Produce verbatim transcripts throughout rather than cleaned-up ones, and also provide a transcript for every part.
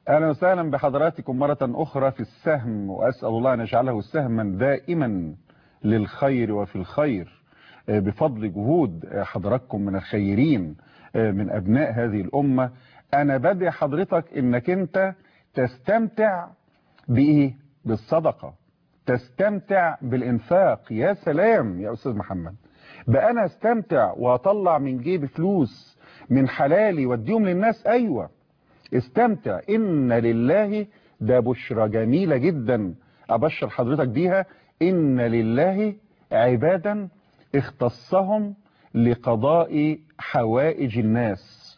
أهلا وسهلا بحضراتكم مرة أخرى في السهم، وأسأل الله أن يجعله سهما دائما للخير وفي الخير بفضل جهود حضراتكم من الخيرين من أبناء هذه الأمة. أنا بدي حضرتك إنك أنت تستمتع بإيه؟ بالصدقة، تستمتع بالإنفاق. يا سلام يا أستاذ محمد، بقى أنا استمتع وأطلع من جيبي فلوس من حلالي واديهم للناس. أيوة استمتع، إن لله، ده بشرى جميلة جدا أبشر حضرتك بيها. إن لله عبادا اختصهم لقضاء حوائج الناس،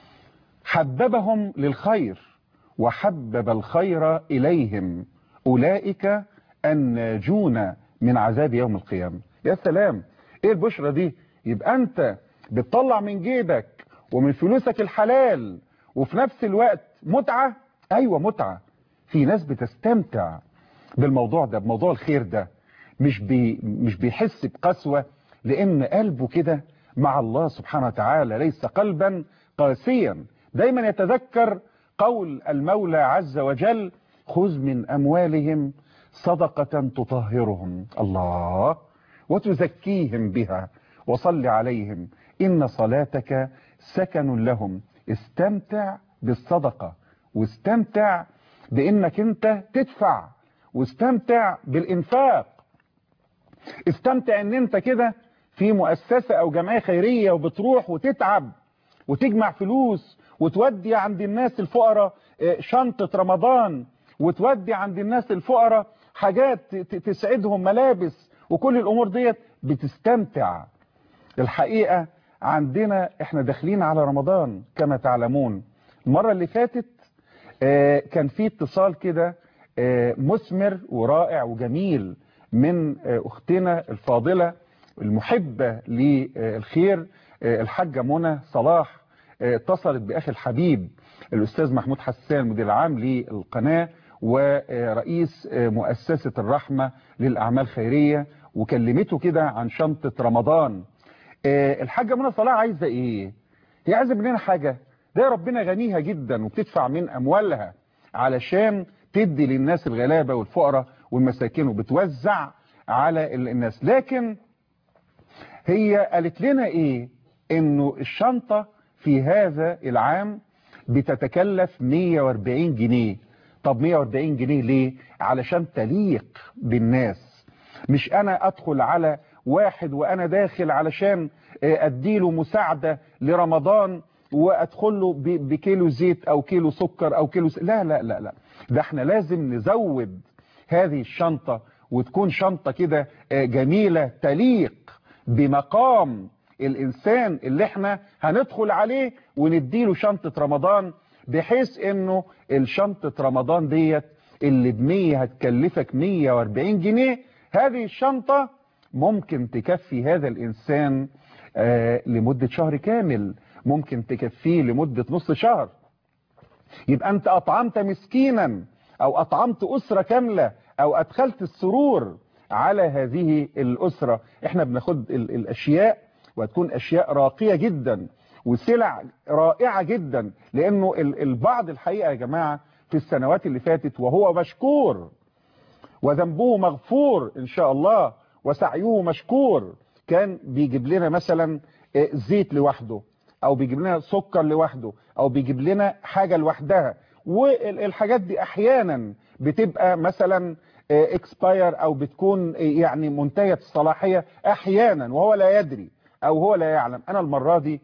حببهم للخير وحبب الخير إليهم، أولئك الناجون من عذاب يوم القيامة. يا سلام، إيه البشرى دي؟ يبقى أنت بتطلع من جيبك ومن فلوسك الحلال وفي نفس الوقت متعة. أيوة متعة. في ناس بتستمتع بالموضوع ده، بموضوع الخير ده، مش بي مش بيحس بقسوة، لأن قلبه كده مع الله سبحانه وتعالى، ليس قلبا قاسيا. دايما يتذكر قول المولى عز وجل: خذ من أموالهم صدقة تطهرهم الله وتزكيهم بها وصل عليهم إن صلاتك سكن لهم. استمتع بالصدقة، واستمتع بإنك انت تدفع، واستمتع بالإنفاق. استمتع ان انت كده في مؤسسة او جمعية خيرية وبتروح وتتعب وتجمع فلوس وتودي عند الناس الفقراء شنطة رمضان، وتودي عند الناس الفقراء حاجات تسعدهم، ملابس وكل الامور ديت. بتستمتع. الحقيقة عندنا احنا داخلين على رمضان كما تعلمون. المرة اللي فاتت كان في اتصال كده مثمر ورائع وجميل من اختنا الفاضلة المحبة للخير الحاجة منى صلاح. اتصلت باخي الحبيب الاستاذ محمود حسان، مدير العام للقناة ورئيس مؤسسة الرحمة للاعمال الخيرية، وكلمته كده عن شنطة رمضان. الحاجة منى صلاح عايزة ايه؟ هي عايزة مننا حاجة؟ ده ربنا غنيها جدا وبتدفع من اموالها علشان تدي للناس الغلابة والفقراء والمساكين وبتوزع على الناس. لكن هي قالت لنا ايه؟ انه الشنطة في هذا العام بتتكلف مية واربعين جنيه. طب مية واربعين جنيه ليه؟ علشان تليق بالناس. مش انا ادخل على واحد وانا داخل علشان اديله مساعدة لرمضان وادخل له بكيلو زيت او كيلو سكر او كيلو س... لا لا لا لا، ده احنا لازم نزود هذه الشنطة وتكون شنطة كده جميلة تليق بمقام الانسان اللي احنا هندخل عليه ونديله شنطة رمضان، بحيث انه الشنطة رمضان ديت اللي بمية هتكلفك مية واربعين جنيه، هذه الشنطة ممكن تكفي هذا الانسان آه لمدة شهر كامل، ممكن تكفيه لمدة نص شهر. يبقى انت اطعمت مسكينا او اطعمت اسرة كاملة او ادخلت السرور على هذه الاسرة. احنا بناخد ال الاشياء وتكون اشياء راقية جدا وسلع رائعة جدا، لانه ال البعض الحقيقة يا جماعة في السنوات اللي فاتت وهو مشكور وذنبه مغفور ان شاء الله وسعيه مشكور، كان بيجيب لنا مثلا زيت لوحده او بيجيب لنا سكر لوحده او بيجيب لنا حاجة لوحدها، والحاجات دي احيانا بتبقى مثلا اكسباير او بتكون يعني منتهية الصلاحية احيانا وهو لا يدري او هو لا يعلم. انا المرة دي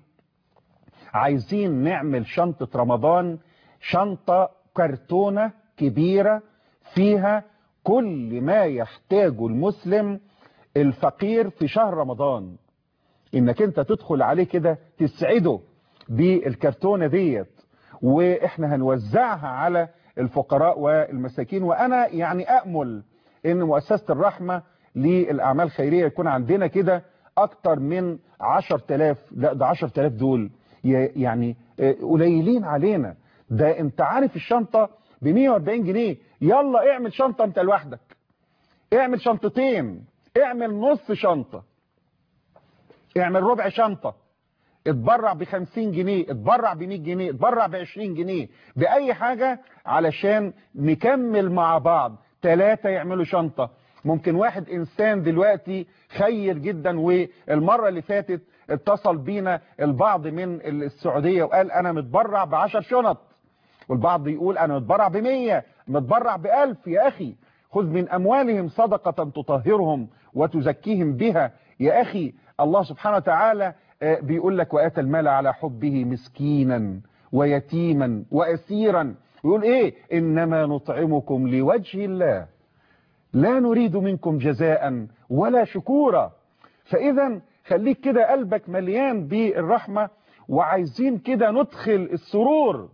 عايزين نعمل شنطة رمضان، شنطة كرتونة كبيرة فيها كل ما يحتاجه المسلم الفقير في شهر رمضان، انك انت تدخل عليه كده تسعده بالكرتونة ديت، واحنا هنوزعها على الفقراء والمساكين. وانا يعني امل ان مؤسسة الرحمة للاعمال الخيرية يكون عندنا كده اكتر من عشر تلاف. لا ده عشر تلاف دول يعني قليلين علينا. ده انت عارف الشنطة ب مية واربعين جنيه، يلا اعمل شنطة انت لوحدك، اعمل شنطتين، اعمل نص شنطة، اعمل ربع شنطة، اتبرع بخمسين جنيه، اتبرع بمية جنيه، اتبرع بعشرين جنيه، بأي حاجة علشان نكمل مع بعض. ثلاثة يعملوا شنطة. ممكن واحد إنسان دلوقتي خير جدا، والمرة اللي فاتت اتصل بينا البعض من السعودية وقال أنا متبرع بعشر شنط، والبعض يقول أنا متبرع بمية، متبرع بألف. يا أخي خذ من أموالهم صدقة تطهرهم وتزكيهم بها. يا أخي الله سبحانه وتعالى بيقول لك وآتى المال على حبه مسكينا ويتيما وأسيرا، ويقول إيه؟ إنما نطعمكم لوجه الله لا نريد منكم جزاء ولا شكورا. فإذا خليك كده قلبك مليان بالرحمة، وعايزين كده ندخل السرور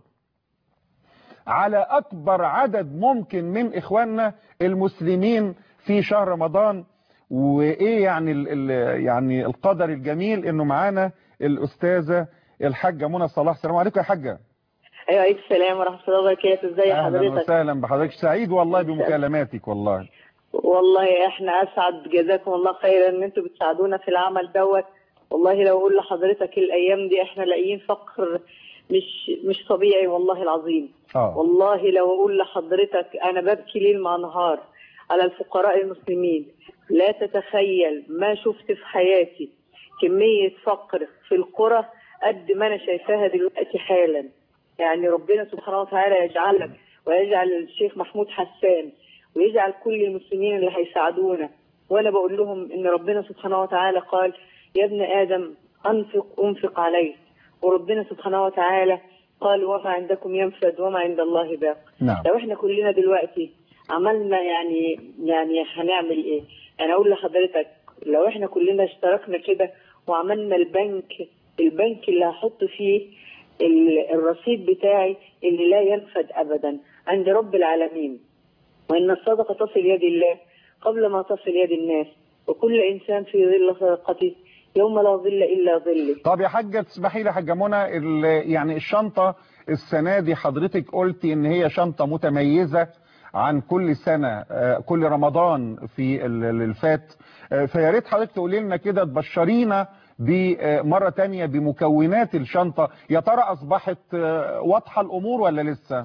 على أكبر عدد ممكن من إخواننا المسلمين في شهر رمضان. وإيه يعني ال يعني القدر الجميل إنه معانا الأستاذة الحاجة منى صلاح. السلام عليكم يا حاجة. ايوه عليكم السلام ورحمه الله وبركاته. ازي حضرتك؟ اهلا وسهلا بحضرتك، سعيد والله بمكالماتك. والله والله احنا اسعد، جزاكم الله خيرا ان انتم بتساعدونا في العمل دوت. والله لو اقول لحضرتك الايام دي احنا لاقيين فقر مش مش طبيعي والله العظيم. آه. والله لو اقول لحضرتك انا ببكي ليل مع نهار على الفقراء المسلمين. لا تتخيل ما شفت في حياتي كميه فقر في القرى قد ما انا شايفاها دلوقتي حالا. يعني ربنا سبحانه وتعالى يجعلك ويجعل الشيخ محمود حسان ويجعل كل المسلمين اللي هيساعدونا. وانا بقول لهم ان ربنا سبحانه وتعالى قال يا ابن ادم انفق انفق عليك، وربنا سبحانه وتعالى قال وما عندكم ينفد وما عند الله باق. نعم. لو احنا كلنا دلوقتي عملنا يعني يعني هنعمل ايه؟ انا اقول لحضرتك لو احنا كلنا اشتركنا كده وعملنا البنك البنك اللي هحط فيه الرصيد بتاعي اللي لا ينفد ابدا عند رب العالمين، وان الصدقه تصل يد الله قبل ما تصل يد الناس، وكل انسان في ظل صدقته يوم لا ظل الا ظله. طب يا حاجه تسمحي لي يا حاجه منى، يعني الشنطه السنه دي حضرتك قلتي ان هي شنطه متميزه عن كل سنه، كل رمضان في اللي فات، فيا ريت حضرتك تقولي لنا كده تبشرينا بمرة تانية بمكونات الشنطة. يا ترى أصبحت واضحة الأمور ولا لسه؟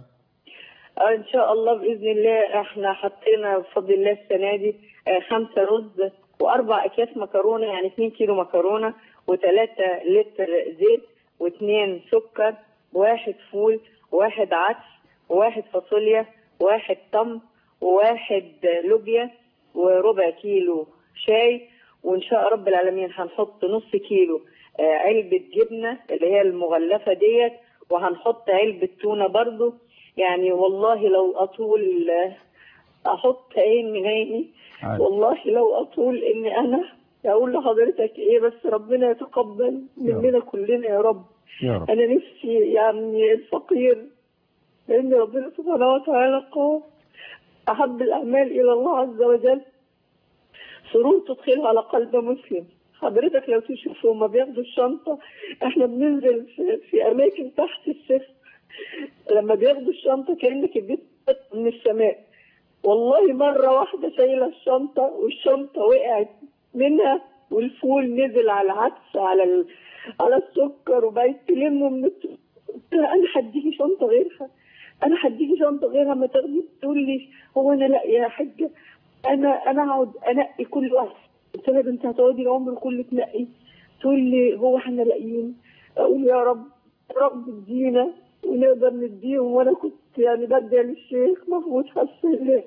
إن شاء الله بإذن الله. احنا حطينا بفضل الله السنة دي خمسة رز وأربع أكياس مكرونة، يعني اتنين كيلو مكرونة وثلاثة لتر زيت واثنين سكر وواحد فول وواحد عدس وواحد فاصوليا وواحد تمر وواحد لوبيا وربع كيلو شاي. وان شاء رب العالمين هنحط نص كيلو علبة جبنة اللي هي المغلفة ديت، وهنحط علبة تونة برضو. يعني والله لو اطول احط عين من عيني، والله لو اطول اني انا اقول لحضرتك ايه، بس ربنا يتقبل مننا كلنا يا رب. يا رب. انا نفسي يعني الفقير، لان ربنا سبحانه وتعالى قال احب الاعمال الى الله عز وجل سرور تدخلها على قلب مسلم. حضرتك لو تشوف هما بياخدوا الشنطة، احنا بننزل في, في اماكن تحت الصفر، لما بياخدوا الشنطة كأنك البيت من السماء. والله مرة واحدة شايلة الشنطة والشنطة وقعت منها والفول نزل على العدس على ال... على السكر وبقيت تلمه من الت... قلت لها انا هديكي شنطة غيرها، انا هديكي شنطة غيرها ما تاخدي. تقول لي هو انا لا يا حاجة، انا انا اقعد انقي كل واحد. قلت لها انت هتقعدي العمر كله تنقي؟ تقول لي هو احنا لاقيين. اقول يا رب رب ادينا ونقدر نديهم. وانا كنت يعني بدي للشيخ محمود حسان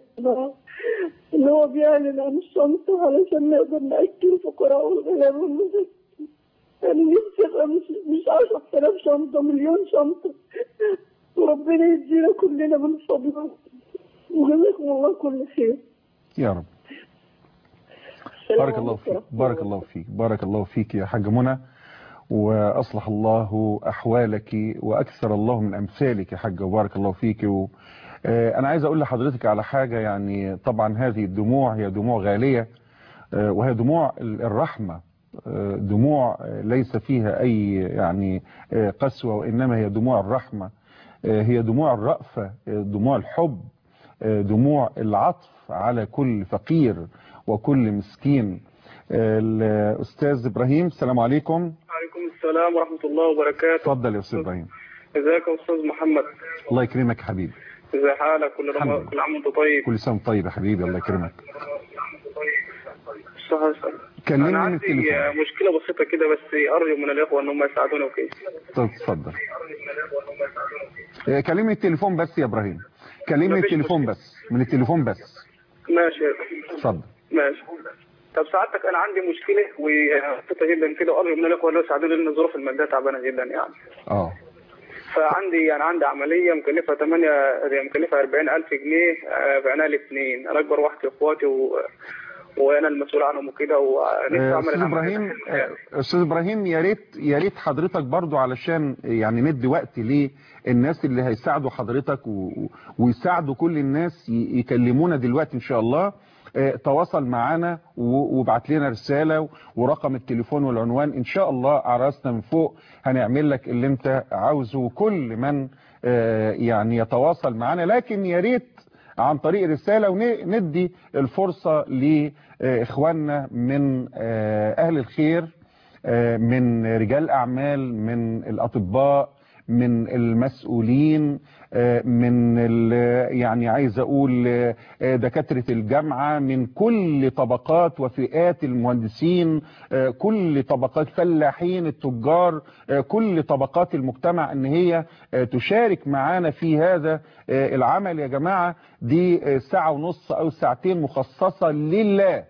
ان هو بيعلن عن الشنطه علشان نقدر ناكل الفقراء والغلابه والمساكين. يعني نفسي ابقى مش مش عشرة آلاف شنطه، مليون شنطه، وربنا يدينا كلنا من فضله. وجزاكم الله كل خير يا رب. بارك الله فيك، بارك الله فيك، بارك الله فيك يا حاجة منى، وأصلح الله أحوالك وأكثر الله من أمثالك يا حاجة، وبارك الله فيك. و... أنا عايز أقول لحضرتك على حاجة، يعني طبعا هذه الدموع هي دموع غالية، وهي دموع الرحمة، دموع ليس فيها أي يعني قسوة، وإنما هي دموع الرحمة، هي دموع الرأفة، دموع الحب، دموع العطف على كل فقير وكل مسكين. الأستاذ إبراهيم، السلام عليكم. وعليكم السلام ورحمة الله وبركاته. اتفضل يا استاذ ابراهيم. ازيك يا استاذ محمد؟ الله يكرمك يا حبيبي. ازي حالك؟ كل رم... كل عام وانت طيب. كل سنه وانت طيب يا حبيبي، الله يكرمك. كلمني انا عندي مشكله بسيطه كده، بس ارجو من الاخوه ان هم يساعدوني وكده. طب اتفضل. كلمني التليفون بس يا ابراهيم، كلمني التليفون مشكلة. بس، من التليفون بس. ماشي. اتفضل. ماشي. طب سعادتك انا عندي مشكله وبسيطه جدا كده، ارجو من الاخوه ان يساعدوني لان الظروف الماديه تعبانه جدا يعني. اه. فعندي يعني عندي عمليه مكلفه ثمانية مكلفه أربعين ألف جنيه بعناها الاثنين، انا اكبر واحد في اخواتي و... وانا المسؤول عنهم وكده، ونفسي اعمل استاذ ابراهيم استاذ ابراهيم يا ريت يا ريت حضرتك برضو علشان يعني ندي وقت للناس اللي هيساعدوا حضرتك و... ويساعدوا كل الناس يكلمونا دلوقتي ان شاء الله. تواصل معانا وابعت لنا رسالة ورقم التليفون والعنوان، ان شاء الله على راسنا من فوق هنعمل لك اللي انت عاوزه. كل من يعني يتواصل معانا، لكن يا ريت عن طريق رسالة، وندي الفرصة لإخواننا من أهل الخير، من رجال أعمال، من الأطباء، من المسؤولين، من يعني عايز أقول دكاترة الجامعة، من كل طبقات وفئات المهندسين، كل طبقات فلاحين، التجار، كل طبقات المجتمع ان هي تشارك معانا في هذا العمل. يا جماعة دي ساعة ونص او ساعتين مخصصة لله،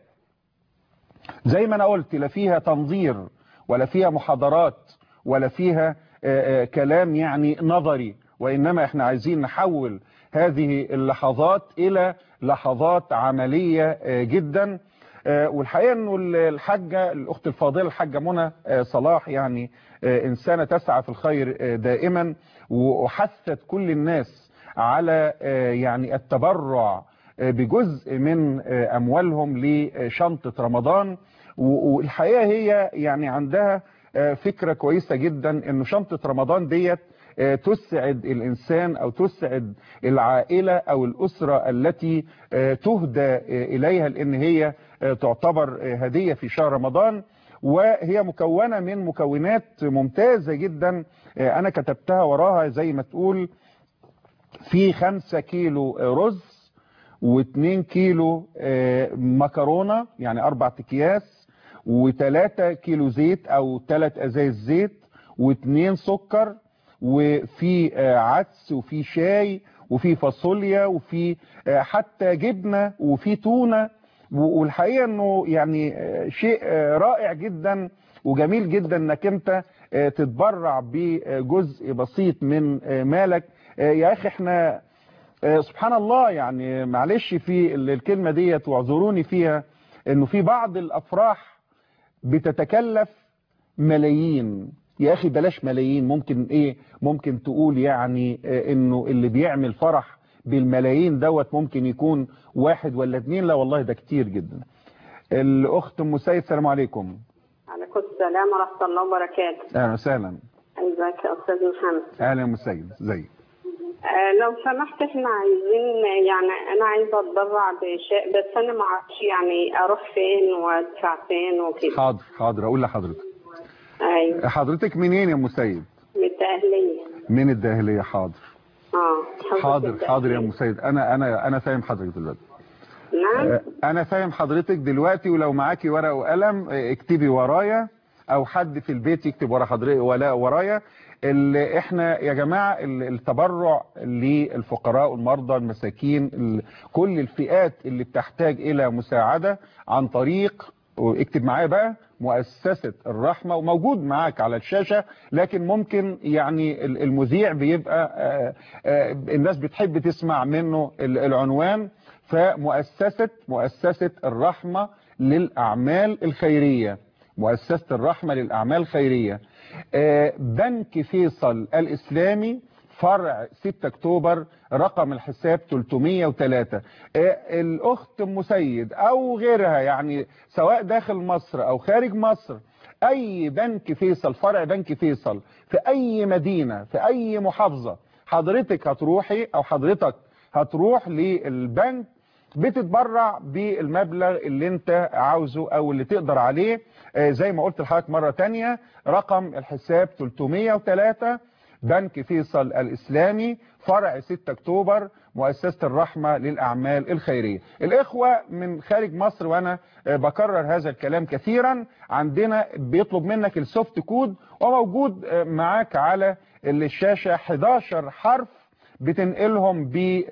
زي ما انا قلت، لا فيها تنظير ولا فيها محاضرات ولا فيها كلام يعني نظري، وإنما احنا عايزين نحول هذه اللحظات إلى لحظات عملية جدا. والحقيقة أنه الحاجة الأخت الفاضلة الحاجة منى صلاح يعني إنسانة تسعى في الخير دائما، وحثت كل الناس على يعني التبرع بجزء من أموالهم لشنطة رمضان. والحقيقة هي يعني عندها فكرة كويسة جدا، انه شنطة رمضان ديت تسعد الانسان او تسعد العائلة او الاسرة التي تهدى اليها، لان هي تعتبر هدية في شهر رمضان، وهي مكونة من مكونات ممتازة جدا. انا كتبتها وراها زي ما تقول في خمسة كيلو رز واتنين كيلو مكرونة، يعني اربع اكياس، وثلاثة كيلو زيت او ثلاث ازايز زيت، واثنين سكر، وفي عدس، وفي شاي، وفي فاصوليا، وفي حتى جبنة، وفي تونة. والحقيقة انه يعني شيء رائع جدا وجميل جدا انك انت تتبرع بجزء بسيط من مالك. يا اخي احنا سبحان الله، يعني معلش في الكلمة ديت واعذروني فيها، انه في بعض الافراح بتتكلف ملايين. يا اخي بلاش ملايين، ممكن ايه ممكن تقول يعني انه اللي بيعمل فرح بالملايين دوت ممكن يكون واحد ولا اتنين، لا والله ده كتير جدا. الاخت ام سيد، السلام عليكم. عليكم السلام ورحمه الله وبركاته. اهلا وسهلا. ازيك يا استاذ محمد؟ اهلا يا ام سيد، ازيك؟ آه لو سمحت احنا عايزين، يعني انا عايزه اتبرع بشيء، بس انا ما اعرفش يعني اروح فين وادفع فين وكده. حاضر حاضر اقول لحضرتك. ايوه. حضرتك منين يا ام سيد؟ من الدهليه. من الدهليه، حاضر. اه حاضر حاضر يا ام سيد، انا انا انا فاهم حضرتك دلوقتي. نعم. انا فاهم حضرتك دلوقتي، ولو معاكي ورقه وقلم اكتبي ورايا، او حد في البيت يكتب ورا حضرتك ولا ورايا. اللي احنا يا جماعه التبرع للفقراء والمرضى المساكين، كل الفئات اللي بتحتاج الى مساعده عن طريق، واكتب معايا بقى، مؤسسة الرحمة، وموجود معاك على الشاشة، لكن ممكن يعني المذيع بيبقى آآ آآ الناس بتحب تسمع منه العنوان. فمؤسسة مؤسسة الرحمة للأعمال الخيرية، مؤسسة الرحمة للأعمال الخيرية، بنك فيصل الإسلامي، فرع ستة أكتوبر، رقم الحساب ثلاثمية وثلاثة. الأخت أم سيد أو غيرها، يعني سواء داخل مصر أو خارج مصر، أي بنك فيصل، فرع بنك فيصل في أي مدينة في أي محافظة، حضرتك هتروحي أو حضرتك هتروح للبنك بتتبرع بالمبلغ اللي انت عاوزه او اللي تقدر عليه. زي ما قلت لحضرتك مرة تانية، رقم الحساب ثلاثمائة وثلاثة بنك فيصل الإسلامي، فرع ستة أكتوبر، مؤسسة الرحمة للأعمال الخيرية. الإخوة من خارج مصر، وأنا بكرر هذا الكلام كثيرا، عندنا بيطلب منك السوفت كود، وموجود معاك على الشاشة حداشر حرف بتنقلهم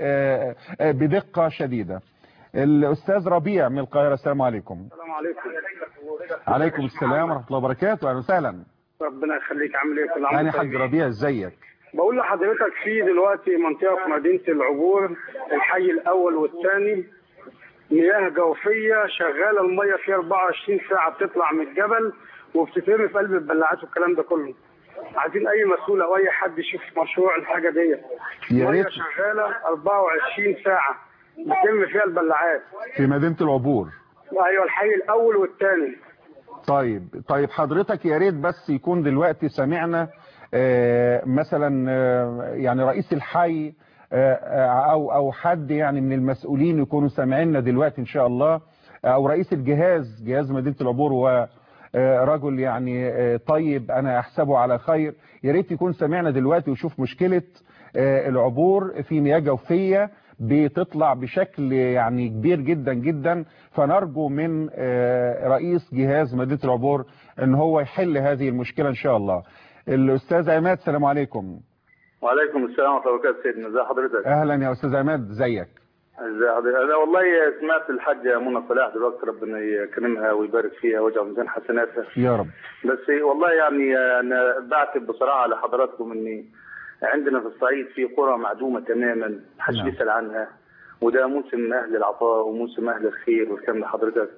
بدقة شديدة. الأستاذ ربيع من القاهرة، السلام عليكم. السلام عليكم. عليكم السلام ورحمة الله وبركاته، أهلا وسهلا. ربنا يخليك، عامل ايه؟ كل عام أنا حاج ربيع، ازيك؟ بقول لحضرتك في دلوقتي منطقة في مدينة العبور، الحي الأول والثاني، مياه جوفية شغالة، المية فيها أربعة وعشرين ساعة بتطلع من الجبل وبتترمي في قلب البلاعات والكلام ده كله. عايزين أي مسؤول أو أي حد يشوف مشروع الحاجة دي. يا ريت. مية شغالة أربعة وعشرين ساعة بتتم فيها البلاعات في مدينة العبور. أيوة، الحي الأول والثاني. طيب طيب حضرتك يا ريت بس يكون دلوقتي سمعنا آه مثلا آه يعني رئيس الحي آه او او حد يعني من المسؤولين يكونوا سامعيننا دلوقتي ان شاء الله، او رئيس الجهاز، جهاز مدينة العبور، ورجل يعني آه طيب انا احسبه على خير، يا ريت يكون سامعنا دلوقتي ويشوف مشكلة آه العبور في مياه جوفية بتطلع بشكل يعني كبير جدا جدا. فنرجو من رئيس جهاز مدينة العبور ان هو يحل هذه المشكلة ان شاء الله. الاستاذ عماد، السلام عليكم. وعليكم السلام ورحمة الله وبركاته. سيدنا ازي حضرتك؟ اهلا يا استاذ عماد، ازيك؟ ازي حضرتك؟ انا والله سمعت الحاجة منى صلاح دلوقتي، ربنا يكرمها ويبارك فيها ويجعل ميزان حسناتها يا رب. بس والله يعني انا بعتب بصراحة لحضراتكم اني عندنا في الصعيد في قرى معدومة تماما، محدش نعم. بيسأل عنها، وده موسم اهل العطاء وموسم اهل الخير والكلام ده حضرتك.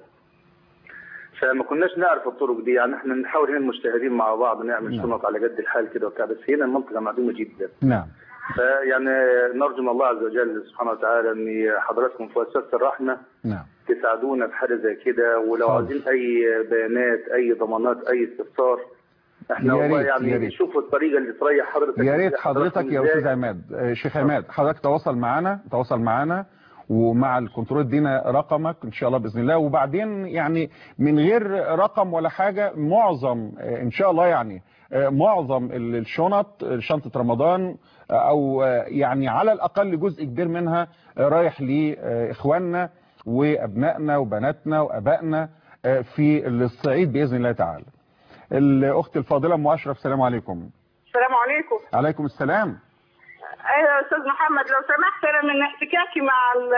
فما كناش نعرف الطرق دي، يعني احنا نحاول هنا المجتهدين مع بعض نعمل نعم. شنط على قد الحال كده وبتاع، بس هنا المنطقة معدومة جدا. نعم. فيعني نرجو من الله عز وجل سبحانه وتعالى ان حضراتكم في مؤسسة الرحمة نعم تساعدونا في حاجة زي كده، ولو حاضر. عايزين اي بيانات اي ضمانات اي استفسار احنا يا والله ريت- يا يعني ريت. نشوف الطريقة اللي تريح حضرتك. يا ريت حضرتك يا إزاي. استاذ عماد، آه، شيخ عماد، حضرتك تواصل معانا تواصل معانا ومع الكنترول ادينا رقمك ان شاء الله باذن الله، وبعدين يعني من غير رقم ولا حاجه، معظم آه، ان شاء الله يعني آه، معظم الشنط، شنطه رمضان، آه، او آه، يعني على الاقل جزء كبير منها آه، رايح لاخواننا وابنائنا وبناتنا وابائنا آه، في الصعيد باذن الله تعالى. الاخت الفاضله ام اشرف، السلام عليكم. السلام عليكم. عليكم السلام. ايوه يا استاذ محمد، لو سمحت انا من احتكاكي مع ال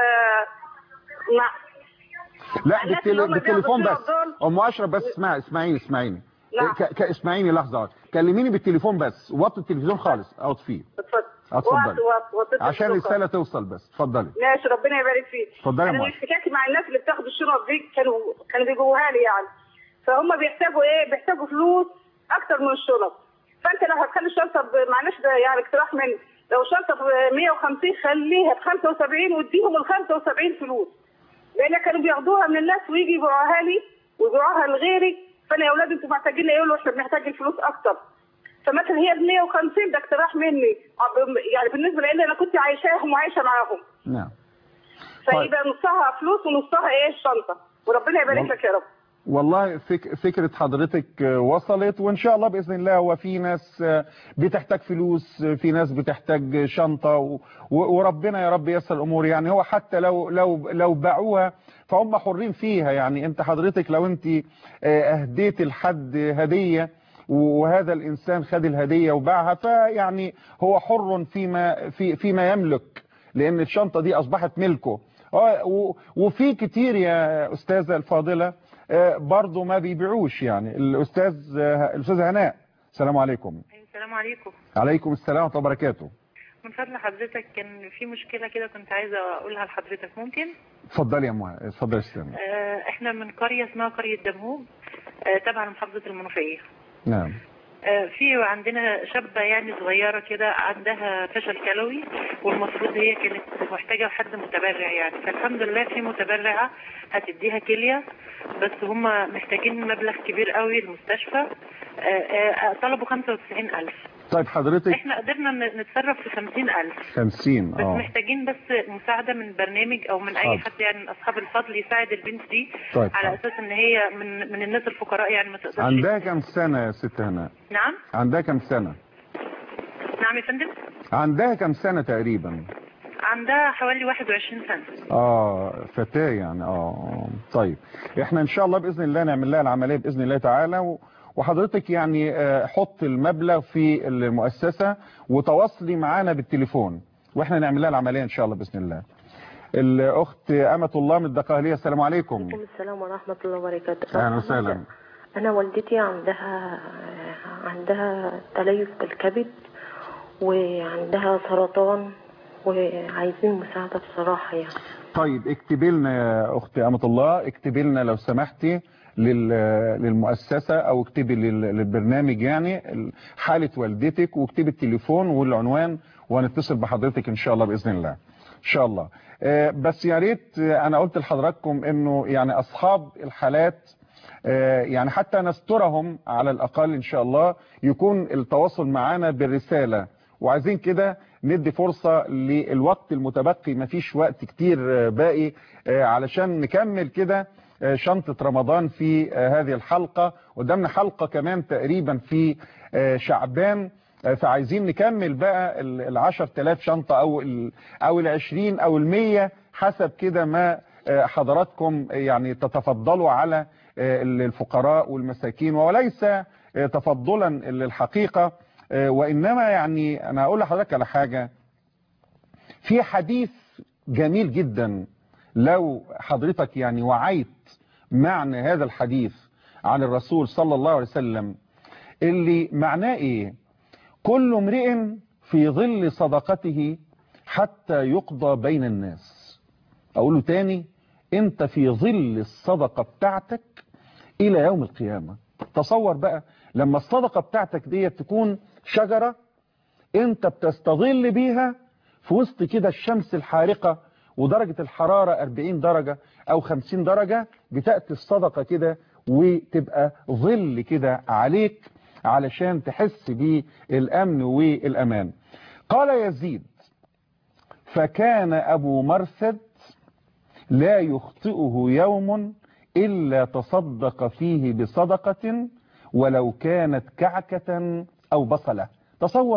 مع لا الناس بالتل... اللي هم بالتليفون بياخدوا بس. دول. ام اشرف بس اسمعي اسمعيني اسمعيني نعم. ك... ك... اسمعيني لحظه واحده، كلميني بالتليفون بس، وطي التلفزيون خالص او اطفيه. اتفضل. اتفضلي. وط- وط- وط- عشان الرساله توصل بس، اتفضلي. ماشي، ربنا يبارك فيك. اتفضلي يا انا أم من أشرف. احتكاكي مع الناس اللي بتاخد الشنط دي، كانوا كانوا بيجوها لي يعني، فهم بيحتاجوا ايه؟ بيحتاجوا فلوس اكتر من الشنط. فانت لو هتخلي الشنطه ب- معلش ده يعني اقتراح مني، لو شنطه ب مية وخمسين خليها ب خمسة وسبعين واديهم ال خمسة وسبعين فلوس، لان كانوا بياخدوها من الناس ويجي يبيعوها لي ويبيعوها لغيري، فانا يا اولاد انتوا محتاجين، يقولوا احنا بنحتاج الفلوس اكتر. فمثلا هي ب مية وخمسين، ده اقتراح مني يعني بالنسبه لان انا كنت عايشاهم وعايشه معاهم، نعم. فيبقى نصها فلوس ونصها ايه الشنطه، وربنا يبارك والله- لك يا رب. والله فك... فكرة حضرتك وصلت، وإن شاء الله بإذن الله. هو في ناس بتحتاج فلوس، في ناس بتحتاج شنطة، و... وربنا يا رب ييسر الأمور. يعني هو حتى لو لو لو باعوها فهم حرين فيها. يعني أنت حضرتك لو أنت أهديت لحد هدية وهذا الإنسان خد الهدية وباعها، فيعني هو حر فيما في فيما يملك، لأن الشنطة دي أصبحت ملكه. وفي كتير يا أستاذة الفاضلة برضه ما بيبيعوش. يعني الأستاذ الأستاذ هناء، السلام عليكم. السلام عليكم. عليكم السلام ورحمة الله وبركاته. من فضل حضرتك كان في مشكلة كده كنت عايزة أقولها لحضرتك، ممكن؟ اتفضلي يا مهند، اتفضلي يا استاذ. آه احنا من قرية اسمها قرية دمهوج، آه تبع محافظة المنوفية. نعم. آه في عندنا شابة يعني صغيرة كده عندها فشل كلوي، والمفروض هي كانت محتاجة حد متبرع يعني، فالحمد لله في متبرعة هتديها كلية، بس هم محتاجين مبلغ كبير قوي المستشفى. آه آه طلبوا خمسة وتسعين ألف، طيب حضرتك احنا قدرنا ن- نتصرف في خمسين ألف. خمسين بس اه محتاجين بس مساعدة من برنامج او من اي حاضر. حد يعني من اصحاب الفضل يساعد البنت دي. طيب على حاضر. اساس ان هي من من الناس الفقراء يعني ما تقدرش. عندها كم سنة يا ست هناء؟ نعم. عندها كم سنة؟ نعم يا فندم. عندها كم سنة تقريبا؟ عندها حوالي واحد وعشرين سنة. اه فتاة يعني. اه طيب احنا ان شاء الله باذن الله نعمل لها العمليه باذن الله تعالى، و... وحضرتك يعني آه، حط المبلغ في المؤسسه وتواصلي معانا بالتليفون واحنا نعمل لها العمليه ان شاء الله باذن الله. الاخت امه الله من الدقهليه، السلام عليكم. وعليكم السلام ورحمة الله وبركاته. اهلا وسهلا. أنا والدتي عندها عندها تليف بالكبد وعندها سرطان وعايزين مساعدة بصراحة يعني. طيب اكتبي لنا يا اختي امه الله، اكتبي لنا لو سمحتي لل- للمؤسسة او اكتبي لل- للبرنامج يعني حالة والدتك، واكتبي التليفون والعنوان وهنتصل بحضرتك ان شاء الله باذن الله ان شاء الله. آه، بس يا ريت آه، انا قلت لحضراتكم انه يعني اصحاب الحالات آه، يعني حتى نسترهم على الاقل ان شاء الله يكون التواصل معنا بالرسالة، وعايزين كده ندي فرصة للوقت المتبقي، مفيش وقت كتير آه، باقي آه، علشان نكمل كده آه، شنطة رمضان في آه، هذه الحلقة. قدامنا حلقة كمان تقريبا في آه، شعبان، آه، فعايزين نكمل بقى ال- العشر تلاف شنطة او ال او العشرين او المية حسب كده ما آه، حضراتكم يعني تتفضلوا على آه، الفقراء والمساكين، وليس آه، تفضلا للحقيقة، آه، وإنما يعني أنا أقول لحضرتك على حاجة. في حديث جميل جدا لو حضرتك يعني وعيت معنى هذا الحديث عن الرسول صلى الله عليه وسلم، اللي معناه إيه؟ كل امرئ في ظل صدقته حتى يقضى بين الناس. أقوله تاني، أنت في ظل الصدقة بتاعتك إلى يوم القيامة. تصور بقى لما الصدقة بتاعتك دي تكون شجرة انت بتستظل بيها في وسط كده الشمس الحارقة ودرجة الحرارة أربعين درجة او خمسين درجة، بتأتي الصدقة كده وتبقى ظل كده عليك علشان تحس بالأمن والأمان. قال يزيد: فكان أبو مرثد لا يخطئه يوم إلا تصدق فيه بصدقة ولو كانت كعكة أو بصلة. تصور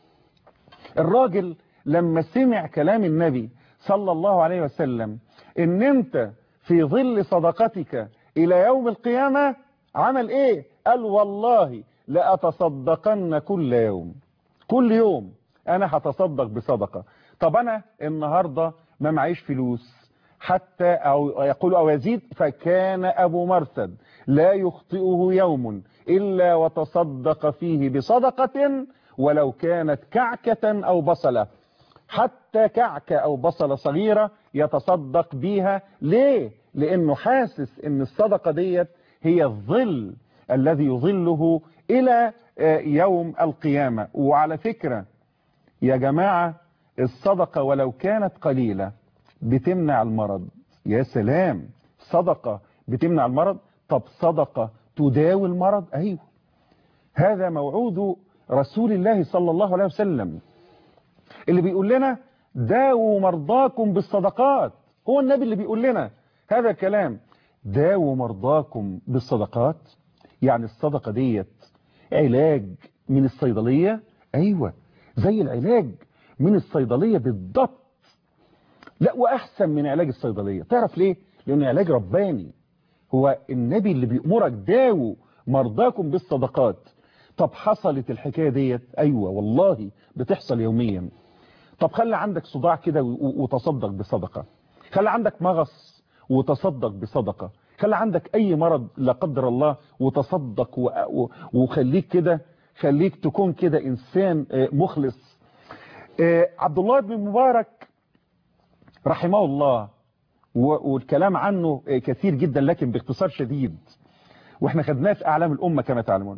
الراجل لما سمع كلام النبي صلى الله عليه وسلم ان انت في ظل صدقتك الى يوم القيامة، عمل ايه؟ قال والله لأتصدقن كل يوم، كل يوم انا هتصدق بصدقة. طب انا النهاردة ما معيش فلوس حتى، أو يقول أو يزيد: فكان أبو مرثد لا يخطئه يوم إلا وتصدق فيه بصدقة ولو كانت كعكة أو بصلة، حتى كعكة أو بصلة صغيرة يتصدق بيها. ليه؟ لأنه حاسس أن الصدقة ديت هي الظل الذي يظله إلى يوم القيامة. وعلى فكرة يا جماعة، الصدقة ولو كانت قليلة بتمنع المرض. يا سلام، صدقة بتمنع المرض. طب صدقة تداوي المرض؟ أيوه، هذا موعود رسول الله صلى الله عليه وسلم اللي بيقول لنا داووا مرضاكم بالصدقات. هو النبي اللي بيقول لنا هذا الكلام، داووا مرضاكم بالصدقات. يعني الصدقة ديت علاج من الصيدلية. أيوة، زي العلاج من الصيدلية بالضبط، لا وأحسن من علاج الصيدلية. تعرف ليه؟ لأنه علاج رباني. هو النبي اللي بيأمرك داووا مرضاكم بالصدقات. طب حصلت الحكاية ديت؟ أيوة والله بتحصل يوميا. طب خلي عندك صداع كده وتصدق بصدقة، خلي عندك مغص وتصدق بصدقة، خلي عندك أي مرض لا قدر الله وتصدق، وخليك كده، خليك تكون كده إنسان مخلص. عبد الله بن مبارك رحمه الله، والكلام عنه كثير جدا لكن باختصار شديد، واحنا خدناه في أعلام الأمة كما تعلمون.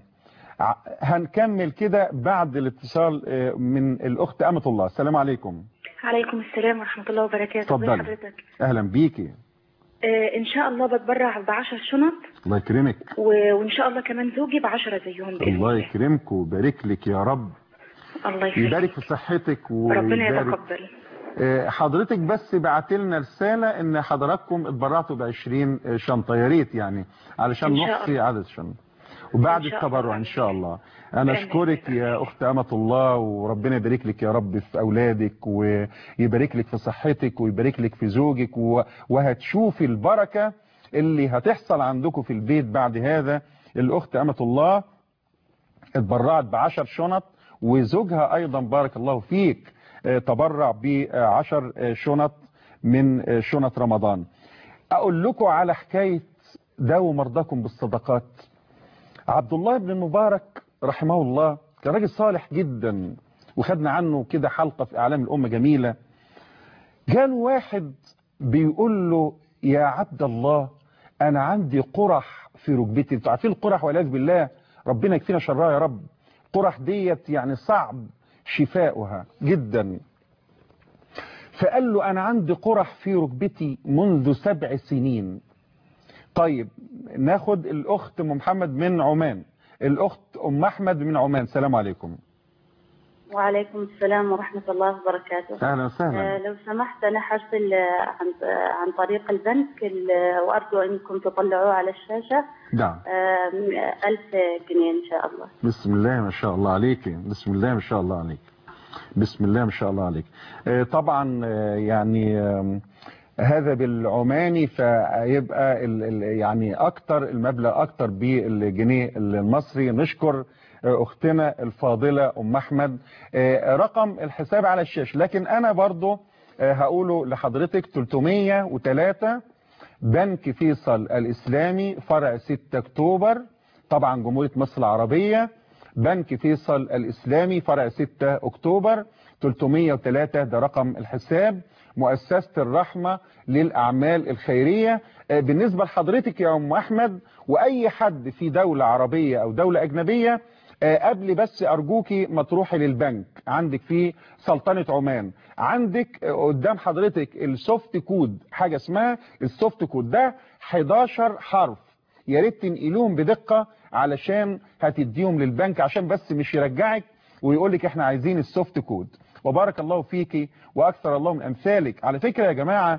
هنكمل كده بعد الاتصال من الأخت أمة الله. السلام عليكم. عليكم السلام ورحمة الله وبركاته. اتفضلي. حضرتك أهلا بيكي. آه إن شاء الله بتبرع بعشر شنط. الله يكرمك. و... وإن شاء الله كمان زوجي بعشرة زيهم بإذن الله يكرمك ويبارك لك يا رب. الله يخليك. يبارك في صحتك ربنا ويبارك. يتقبل. آه، حضرتك بس بعت لنا رسالة ان حضراتكم اتبرعتوا ب عشرين شنطة، يا ريت يعني علشان إن شاء نحصي الله. عدد الشنط وبعد إن شاء التبرع الله. ان شاء الله. انا بإذن اشكرك الله. يا اخت امة الله، وربنا يبارك لك يا رب في اولادك ويبارك لك في صحتك ويبارك لك في زوجك و- وهتشوفي البركة اللي هتحصل عندكم في البيت بعد هذا. الاخت امة الله اتبرعت بعشر شنط، وزوجها ايضا بارك الله فيك آه، تبرع بعشر آه، شنط من آه، شنط رمضان. اقول لكم على حكاية داووا مرضاكم بالصدقات. عبد الله بن المبارك رحمه الله كان راجل صالح جدا، وخدنا عنه كده حلقة في اعلام الامة جميلة. جاله واحد بيقول له يا عبد الله انا عندي قرح في ركبتي. انتوا عارفين القرح والعياذ بالله، ربنا يكفينا شرها يا رب. قرح ديت يعني صعب شفاؤها جدا. فقال له انا عندي قرح في ركبتي منذ سبع سنين. طيب ناخد الاخت ام محمد من عمان. الاخت ام احمد من عمان، سلام عليكم. وعليكم السلام ورحمة الله وبركاته. اهلا وسهلا. آه لو سمحت أنا حرسل عن عن طريق البنك ال- وأرجو أنكم تطلعوه على الشاشة. نعم. آه ألف جنيه إن شاء الله. بسم الله ما شاء الله عليك، بسم الله ما شاء الله عليك، بسم الله ما شاء الله عليك. آه طبعا آه يعني آه هذا بالعماني فيبقى ال ال يعني اكتر المبلغ اكتر بالجنيه المصري. نشكر اختنا الفاضلة ام احمد. رقم الحساب على الشاشة، لكن انا برضو هقوله لحضرتك. ثلاثمية وثلاثة بنك فيصل الاسلامي فرع ستة اكتوبر، طبعا جمهورية مصر العربية. بنك فيصل الاسلامي فرع ستة اكتوبر، ثلاثمية وثلاثة ده رقم الحساب. مؤسسة الرحمة للأعمال الخيرية. بالنسبة لحضرتك يا أم أحمد وأي حد في دولة عربية أو دولة أجنبية، قبل بس أرجوكي ما تروحي للبنك عندك في سلطنة عمان، عندك قدام حضرتك السوفت كود، حاجة اسمها السوفت كود ده حداشر حرف، يا ريت تنقلوهم بدقة علشان هتديهم للبنك، عشان بس مش يرجعك ويقولك احنا عايزين السوفت كود. وبارك الله فيكي واكثر الله من امثالك. على فكرة يا جماعة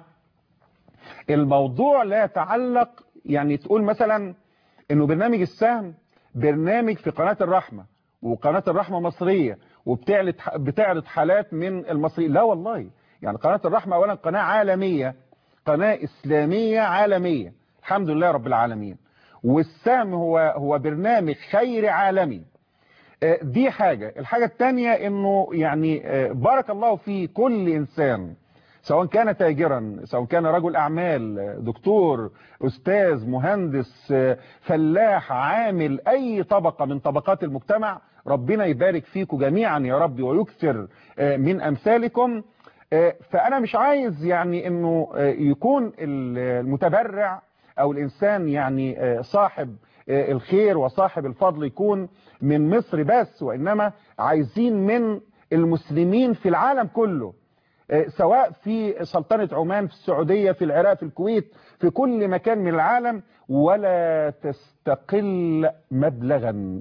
الموضوع لا يتعلق يعني تقول مثلا انه برنامج السهم برنامج في قناة الرحمة، وقناة الرحمة مصرية وبتعرض بتعرض حالات من المصريين. لا والله، يعني قناة الرحمة اولا قناة عالمية، قناة اسلامية عالمية الحمد لله رب العالمين. والسهم هو هو برنامج خيري عالمي. دي حاجة. الحاجة التانية انه يعني بارك الله في كل انسان، سواء كان تاجرا، سواء كان رجل اعمال، دكتور، استاذ، مهندس، فلاح، عامل، اي طبقة من طبقات المجتمع. ربنا يبارك فيكم جميعا يا رب ويكثر من امثالكم. فانا مش عايز يعني انه يكون المتبرع او الانسان يعني صاحب الخير وصاحب الفضل يكون من مصر بس، وإنما عايزين من المسلمين في العالم كله، سواء في سلطنة عمان، في السعودية، في العراق، في الكويت، في كل مكان من العالم. ولا تستقل مبلغا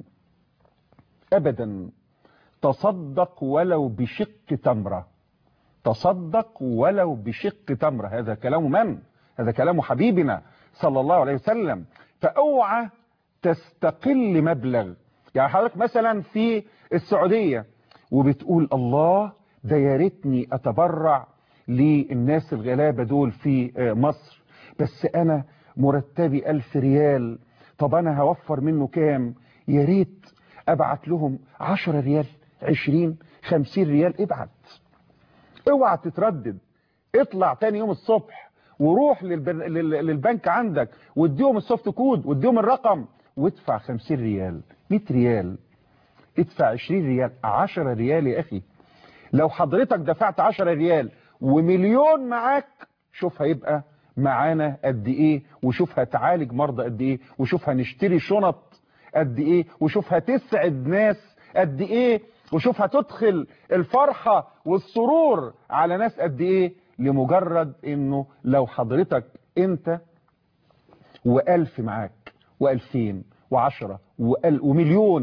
أبدا، تصدق ولو بشق تمرة، تصدق ولو بشق تمرة. هذا كلام من؟ هذا كلام حبيبنا صلى الله عليه وسلم. فأوعى تستقل مبلغ. يعني حضرتك مثلا في السعودية وبتقول الله ده يا ريتني اتبرع للناس الغلابة دول في مصر، بس انا مرتبي ألف ريال، طب انا هوفر منه كام؟ يا ريت ابعت لهم عشرة ريال، عشرين، خمسين ريال. ابعت، اوعى تتردد. اطلع تاني يوم الصبح وروح للبنك عندك واديهم السوفت كود واديهم الرقم وادفع خمسين ريال، مية ريال، ادفع عشرين ريال، عشرة ريال يا اخي. لو حضرتك دفعت عشرة ريال ومليون معاك، شوف هيبقى معانا قد ايه، وشوف هتعالج مرضى قد ايه، وشوف هنشتري شنط قد ايه، وشوف هتسعد ناس قد ايه، وشوف هتدخل الفرحة والسرور على ناس قد ايه، لمجرد انه لو حضرتك انت وألف معاك وألفين وعشرة ومليون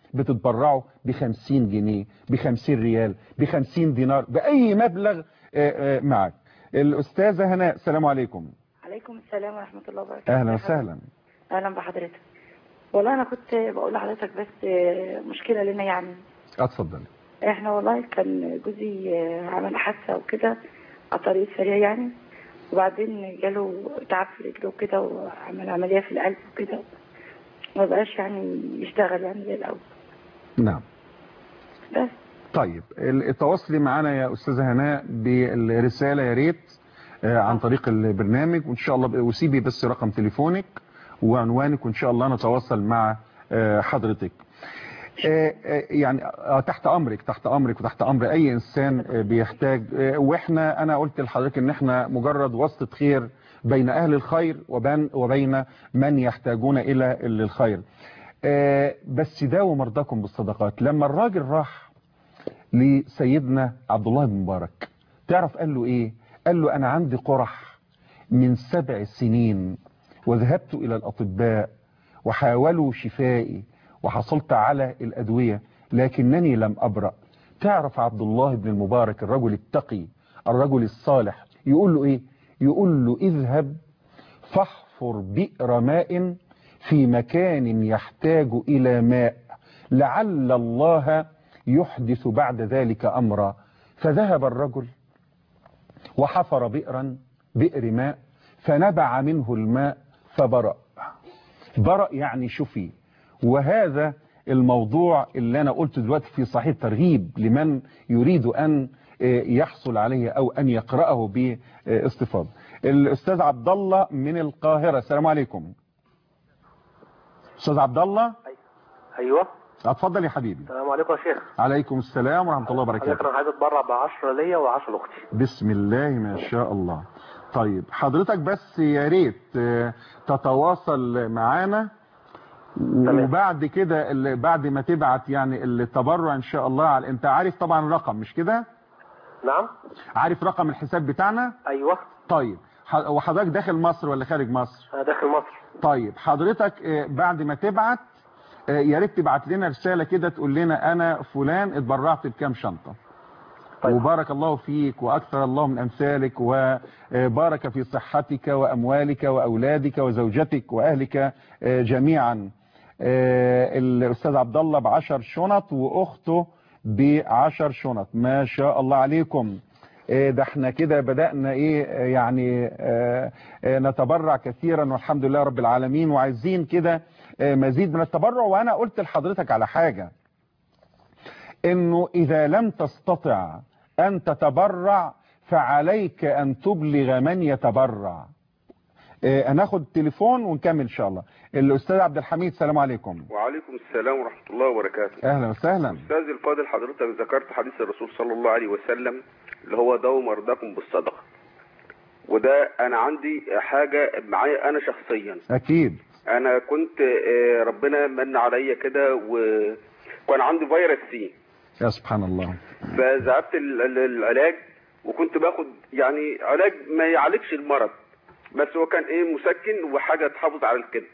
بتتبرعوا بخمسين جنيه بخمسين ريال بخمسين دينار بأي مبلغ معك. الأستاذة هناء، السلام عليكم. عليكم السلام ورحمة الله وبركاته. أهلا وسهلا. أهلا بحضرتك. والله أنا كنت بقول لحضرتك بس مشكلة لنا يعني. اتفضل. احنا والله كان جوزي عمل حادثة وكده على طريق سريع يعني، وبعدين جاله تعب في رجله وكده وعمل عملية في القلب وكده، ما بقاش يعني يشتغل يعني زي الأول. نعم. بس. طيب التواصلي معنا يا أستاذة هناء بالرسالة يا ريت عن طريق البرنامج، وإن شاء الله وسيبي بس رقم تليفونك وعنوانك وإن شاء الله نتواصل مع حضرتك. يعني تحت أمرك تحت أمرك وتحت أمر أي إنسان بيحتاج، وإحنا أنا قلت لحضرتك إن إحنا مجرد واسطة خير بين أهل الخير وبين وبين من يحتاجون إلى الخير. بس داووا مرضاكم بالصدقات. لما الراجل راح لسيدنا عبد الله بن مبارك تعرف قال له إيه؟ قال له أنا عندي قرح من سبع سنين وذهبت إلى الأطباء وحاولوا شفائي وحصلت على الأدوية لكنني لم أبرأ. تعرف عبد الله بن المبارك الرجل التقي الرجل الصالح يقول له إيه؟ يقول له اذهب فاحفر بئر ماء في مكان يحتاج إلى ماء لعل الله يحدث بعد ذلك أمرا. فذهب الرجل وحفر بئرا بئر ماء فنبع منه الماء فبرأ. برأ يعني شفي. وهذا الموضوع اللي أنا قلت دلوقتي في صحيح ترغيب لمن يريد أن يحصل عليه أو أن يقرأه باستفاضة. الأستاذ عبد الله من القاهرة، السلام عليكم. أستاذ عبد الله. أيوة اتفضل يا حبيبي. السلام عليكم يا شيخ. عليكم السلام ورحمة الله وبركاته. أنا عايز أتبرع بعشرة ليا وعشرة لأختي. بسم الله ما شاء الله. طيب حضرتك بس يا ريت تتواصل معانا وبعد كده بعد ما تبعت يعني التبرع ان شاء الله على انت عارف طبعا الرقم مش كده؟ نعم. عارف رقم الحساب بتاعنا؟ ايوه. طيب وحضرتك داخل مصر ولا خارج مصر؟ انا داخل مصر. طيب حضرتك بعد ما تبعت يا ريت تبعت لنا رسالة كده تقول لنا انا فلان اتبرعت بكام شنطة. طيب. وبارك الله فيك واكثر الله من امثالك وبارك في صحتك واموالك واولادك وزوجتك واهلك جميعا. الاستاذ عبد الله بعشر شنط واخته بعشر شنط. ما شاء الله عليكم. ده احنا كده بدأنا ايه يعني نتبرع كثيرا والحمد لله رب العالمين، وعايزين كده مزيد من التبرع. وانا قلت لحضرتك على حاجة، انه اذا لم تستطع ان تتبرع فعليك ان تبلغ من يتبرع. هناخد تليفون ونكمل ان شاء الله. الاستاذ عبد الحميد، السلام عليكم. وعليكم السلام ورحمه الله وبركاته. اهلا وسهلا. استاذ الفاضل، حضرتك ذكرت حديث الرسول صلى الله عليه وسلم اللي هو داووا مرضاكم بالصدقه، وده انا عندي حاجه معايا انا شخصيا. اكيد. انا كنت ربنا من عليا كده وكان عندي فيروس سي. يا سبحان الله. فذهبت العلاج وكنت باخد يعني علاج ما يعالجش المرض، بس هو كان ايه مسكن وحاجه تحافظ على الكبد.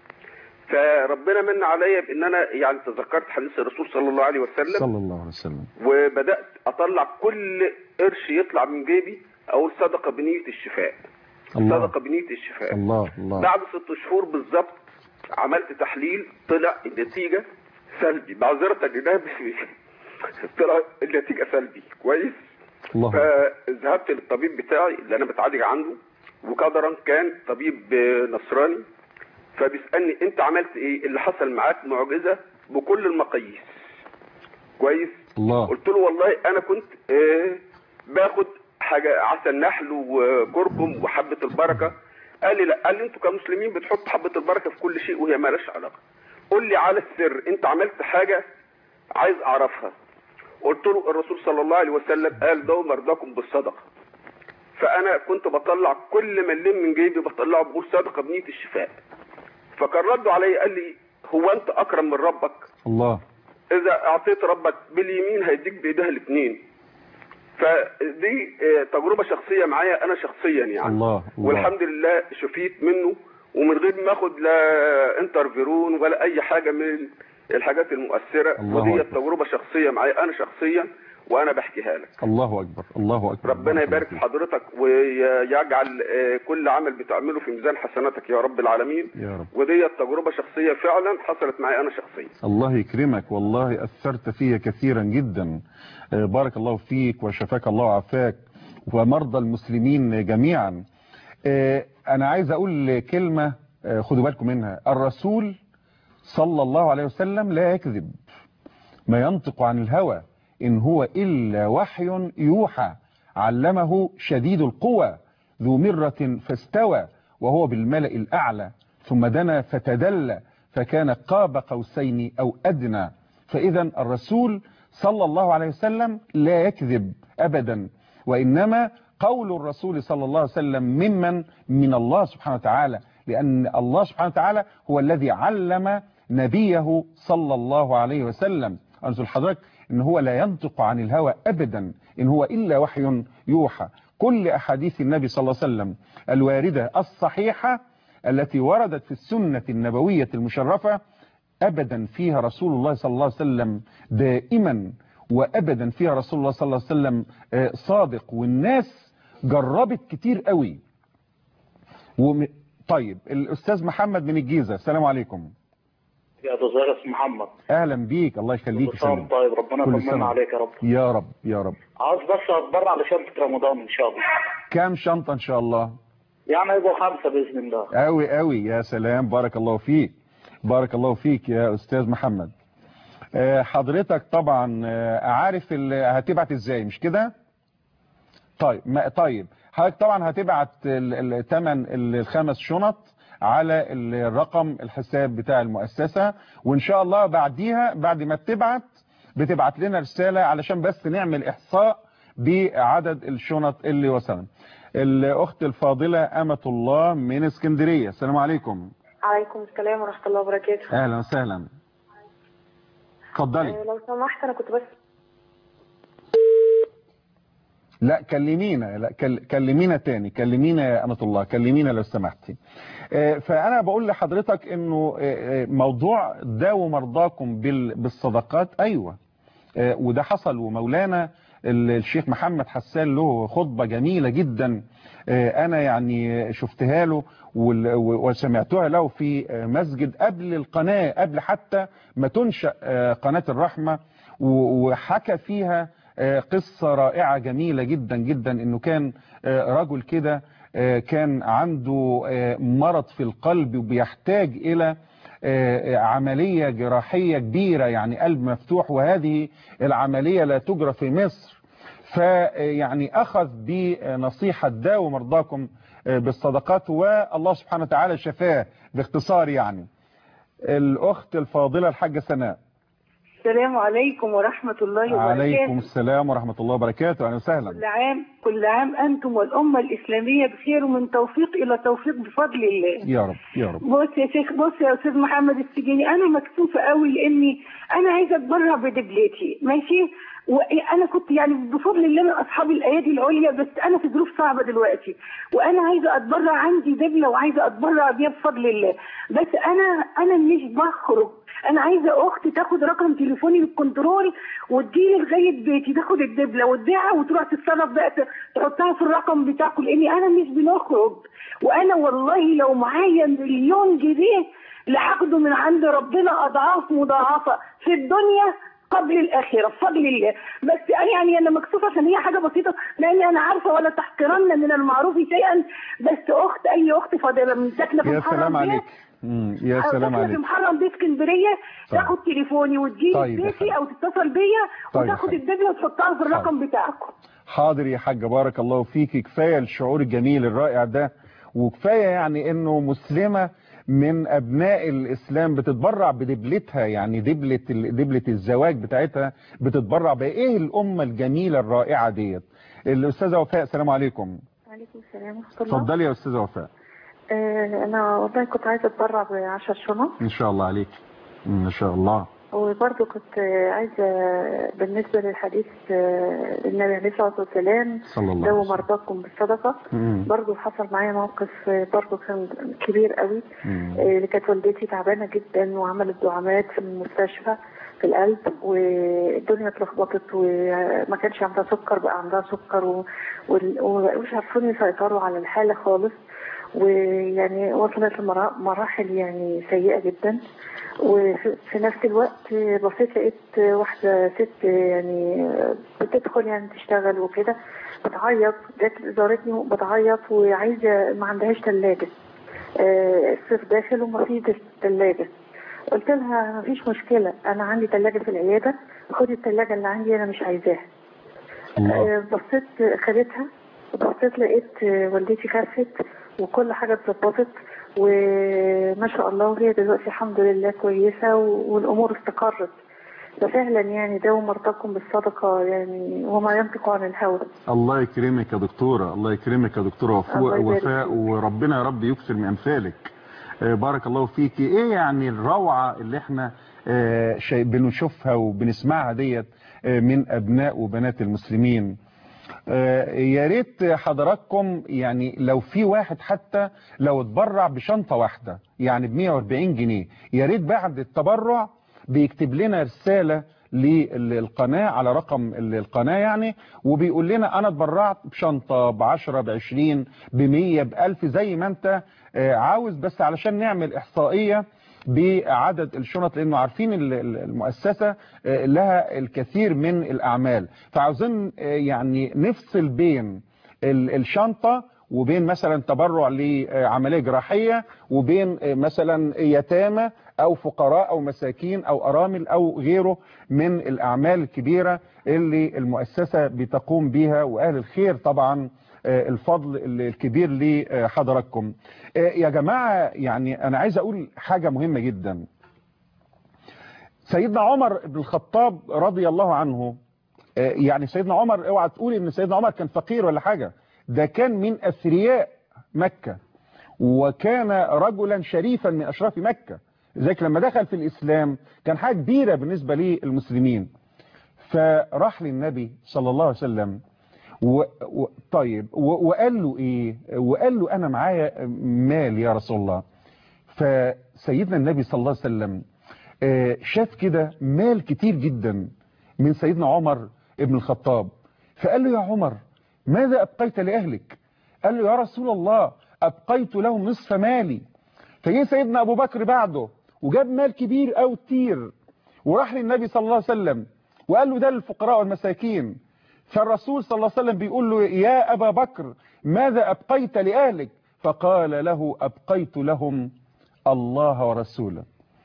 فربنا من عليا بان انا يعني تذكرت حديث الرسول صلى الله عليه وسلم صلى الله عليه وسلم، وبدات اطلع كل قرش يطلع من جيبي اقول صدقه بنيه الشفاء. الله. صدقه بنيه الشفاء. الله الله. بعد ست شهور بالظبط عملت تحليل طلع النتيجه سلبي. معذرتك ده طلع النتيجه سلبي. كويس. الله. فذهبت للطبيب بتاعي اللي انا بتعالج عنده، وقدرا كان طبيب نصراني، فبيسالني انت عملت ايه؟ اللي حصل معاك معجزه بكل المقاييس. كويس. الله. قلت له والله انا كنت آه باخد حاجه عسل نحل وكركم وحبه البركه. قال لي لا. قال لي انتوا كمسلمين بتحطوا حبه البركه في كل شيء وهي مالهاش علاقه. قول لي على السر، انت عملت حاجه عايز اعرفها. قلت له الرسول صلى الله عليه وسلم قال داووا مرضاكم بالصدقه. فانا كنت بطلع كل ما اللم من جيبي بطلعه بقول صدقه بنيه الشفاء. فكان رده عليا قال لي هو انت اكرم من ربك؟ الله. اذا اعطيت ربك باليمين هيديك بايديها الاثنين. فدي تجربه شخصيه معايا انا شخصيا يعني. الله. الله. والحمد لله شفيت منه ومن غير ما اخد لا انترفيرون ولا اي حاجه من الحاجات المؤثره، ودي تجربه شخصيه معايا انا شخصيا وانا بحكيها لك. الله اكبر الله اكبر. ربنا يبارك في حضرتك ويجعل كل عمل بتعمله في ميزان حسناتك يا رب العالمين يا رب. ودي تجربه شخصيه فعلا حصلت معايا انا شخصيا. الله يكرمك، والله اثرت فيا كثيرا جدا. بارك الله فيك وشفاك الله وعافاك ومرضى المسلمين جميعا. انا عايز اقول كلمه خدوا بالكم منها. الرسول صلى الله عليه وسلم لا يكذب، ما ينطق عن الهوى إن هو إلا وحي يوحى، علمه شديد القوى ذو مرة فاستوى وهو بالملأ الأعلى ثم دنا فتدلى فكان قاب قوسين أو أدنى. فإذا الرسول صلى الله عليه وسلم لا يكذب أبدا، وإنما قول الرسول صلى الله عليه وسلم ممن من الله سبحانه وتعالى، لأن الله سبحانه وتعالى هو الذي علم نبيه صلى الله عليه وسلم. أنزل حضرتك إن هو لا ينطق عن الهوى أبدا إن هو إلا وحي يوحى. كل أحاديث النبي صلى الله عليه وسلم الواردة الصحيحة التي وردت في السنة النبوية المشرفة أبدا فيها رسول الله صلى الله عليه وسلم دائما، وأبدا فيها رسول الله صلى الله عليه وسلم صادق، والناس جربت كتير قوي. وم... طيب الأستاذ محمد من الجيزة، السلام عليكم. يا أستاذ محمد، اهلا بيك. الله يخليك. سلام. طيب ربنا يطمنا عليك يا رب. يا رب يا رب. عاوز بس اتبرع لشنطه رمضان ان شاء الله. كام شنطه ان شاء الله؟ يعني يبقوا خمسه باذن الله. قوي قوي. يا سلام، بارك الله فيك بارك الله فيك يا استاذ محمد. حضرتك طبعا عارف هتبعت ازاي مش كده؟ طيب ما طيب حضرتك طبعا هتبعت الثمن الخمس شنط على الرقم الحساب بتاع المؤسسة، وان شاء الله بعديها بعد ما بتبعت بتبعت لنا رسالة علشان بس نعمل احصاء بعدد الشنط اللي وصلنا. الاخت الفاضلة امة الله من اسكندرية، السلام عليكم. عليكم السلام ورحمة الله وبركاته. اهلا وسهلا. اتفضلي. أه لو سمحت انا كنت بس لا كلمينا، لا كلمينا تاني، كلمينا يا أمة الله، كلمينا لو سمحتي. فأنا بقول لحضرتك إنه موضوع داووا مرضاكم بالصدقات، أيوة وده حصل، ومولانا الشيخ محمد حسان له خطبة جميلة جدا أنا يعني شفتها له وسمعتها له في مسجد قبل القناة، قبل حتى ما تنشأ قناة الرحمة، وحكى فيها قصة رائعة جميلة جدا جدا. انه كان رجل كده كان عنده مرض في القلب وبيحتاج الى عملية جراحية كبيرة، يعني قلب مفتوح، وهذه العملية لا تجرى في مصر. فيعني اخذ بنصيحة داووا مرضاكم بالصدقات، والله سبحانه وتعالى شفاه باختصار. يعني الاخت الفاضلة الحاجة سناء، السلام عليكم ورحمة الله وبركاته. عليكم السلام ورحمة الله وبركاته. أهلا وسهلا. كل عام كل عام أنتم والأمة الإسلامية بخير، ومن توفيق إلى توفيق بفضل الله. يا رب يا رب. بص يا شيخ، بص يا أستاذ محمد السجيني، أنا مكسوفة قوي لأني أنا عايزة أتبرع بدبلتي، ماشي؟ وانا كنت يعني بفضل الله من اصحاب الايادي العليا، بس انا في ظروف صعبه دلوقتي، وانا عايزه اتبرع، عندي دبله وعايزه اتبرع بيها بفضل الله، بس انا انا مش بخرج. انا عايزه اختي تاخد رقم تليفوني بالكنترول وتجيلي لغايه بيتي، تاخد الدبله وتبيعها وتروح تتصرف بقى تحطها في الرقم بتاعكم، لاني انا مش بنخرج. وانا والله لو معايا مليون جنيه لهاخده من عند ربنا اضعاف مضاعفه في الدنيا قبل الآخرة بفضل الله. بس يعني أنا مكسوفة عشان هي حاجة بسيطة، لأني أنا عارفة ولا تحقرن من المعروف شيئا، بس أخت أي أخت فاضلة من ساكنة في يا سلام عليك. يا سلام عليك. في محرم بيت اسكندرية، تاخد تليفوني وتجيلي طيب بيتي أو تتصل بيا طيب وتاخد الدبلة وتحطها في الرقم بتاعكم. حاضر يا حاجة، بارك الله فيكي. كفاية الشعور الجميل الرائع ده، وكفاية يعني إنه مسلمة من ابناء الاسلام بتتبرع بدبلتها، يعني دبلة دبلة الزواج بتاعتها بتتبرع بايه الامه الجميله الرائعه ديت. الاستاذه وفاء، السلام عليكم. وعليكم السلام ورحمه الله. اتفضلي يا استاذه وفاء. آه انا والله كنت عايزه اتبرع ب عشر شنط. ان شاء الله عليك، ان شاء الله. وبرضه كنت عايزة بالنسبة للحديث النبي عليه الصلاة والسلام صلى الله لو عليه وسلم. مرضاكم بالصدقة. مم. برضه حصل معايا موقف برضه كان كبير قوي. مم. اللي كانت والدتي تعبانة جدا وعملت دعامات في المستشفى في القلب، والدنيا اتلخبطت وما كانش عندها سكر بقى عندها سكر و- وال- ومش عارفين يسيطروا على الحالة خالص، ويعني وصلت لمراحل يعني سيئة جدا. وفي في نفس الوقت بصيت لقيت واحدة ست يعني بتدخل يعني تشتغل وكده بتعيط، جت زارتني بتعيط وعايزة ما عندهاش ثلاجة، الصيف داخل وما فيش ثلاجة. قلت لها ما فيش مشكلة، أنا عندي ثلاجة في العيادة، خدي الثلاجة اللي عندي أنا مش عايزاها. آه، بصيت خدتها وبصيت لقيت والدتي خفت وكل حاجة اتظبطت وما شاء الله، وهي دلوقتي الحمد لله كويسة والأمور استقرت. ففعلا يعني داوم مرضاكم بالصدقة يعني وما ينطق عن الهوى. الله يكرمك يا دكتورة، الله يكرمك يا دكتورة وفاء, وفاء وربنا يا رب يكثر من أمثالك. آه بارك الله فيكي. ايه يعني الروعة اللي احنا آه شيء بنشوفها وبنسمعها ديت آه من أبناء وبنات المسلمين. آه يا ريت حضراتكم يعني لو في واحد حتى لو اتبرع بشنطة واحدة يعني ب مية وأربعين جنيه، يا ريت بعد التبرع بيكتب لنا رسالة للقناة على رقم القناة يعني، وبيقول لنا انا اتبرعت بشنطة بعشرة بعشرين بمية بألف زي ما انت عاوز، بس علشان نعمل احصائية بعدد الشنط، لانه عارفين المؤسسة لها الكثير من الاعمال، فعاوزين يعني نفصل بين الشنطة وبين مثلا تبرع لعملية جراحية وبين مثلا يتامى او فقراء او مساكين او ارامل او غيره من الاعمال الكبيرة اللي المؤسسة بتقوم بها، واهل الخير طبعا الفضل الكبير لحضراتكم. يا جماعة يعني انا عايز اقول حاجة مهمة جدا. سيدنا عمر بن الخطاب رضي الله عنه، يعني سيدنا عمر اوعى تقول ان سيدنا عمر كان فقير ولا حاجة، ده كان من اثرياء مكة وكان رجلا شريفا من اشراف مكة، لذلك لما دخل في الاسلام كان حاجة كبيرة بالنسبة للمسلمين. فراح للنبي صلى الله عليه وسلم و... و... طيب و... وقال له ايه، وقال له انا معايا مال يا رسول الله. فسيدنا النبي صلى الله عليه وسلم شاف كده مال كتير جدا من سيدنا عمر ابن الخطاب، فقال له يا عمر ماذا أبقيت لأهلك؟ قال له يا رسول الله أبقيت لهم نصف مالي. فجي سيدنا أبو بكر بعده وجاب مال كبير أو كتير وراح للنبي صلى الله عليه وسلم وقال له ده للفقراء والمساكين. فالرسول صلى الله عليه وسلم بيقول له يا أبا بكر ماذا أبقيت لأهلك؟ فقال له أبقيت لهم الله ورسوله.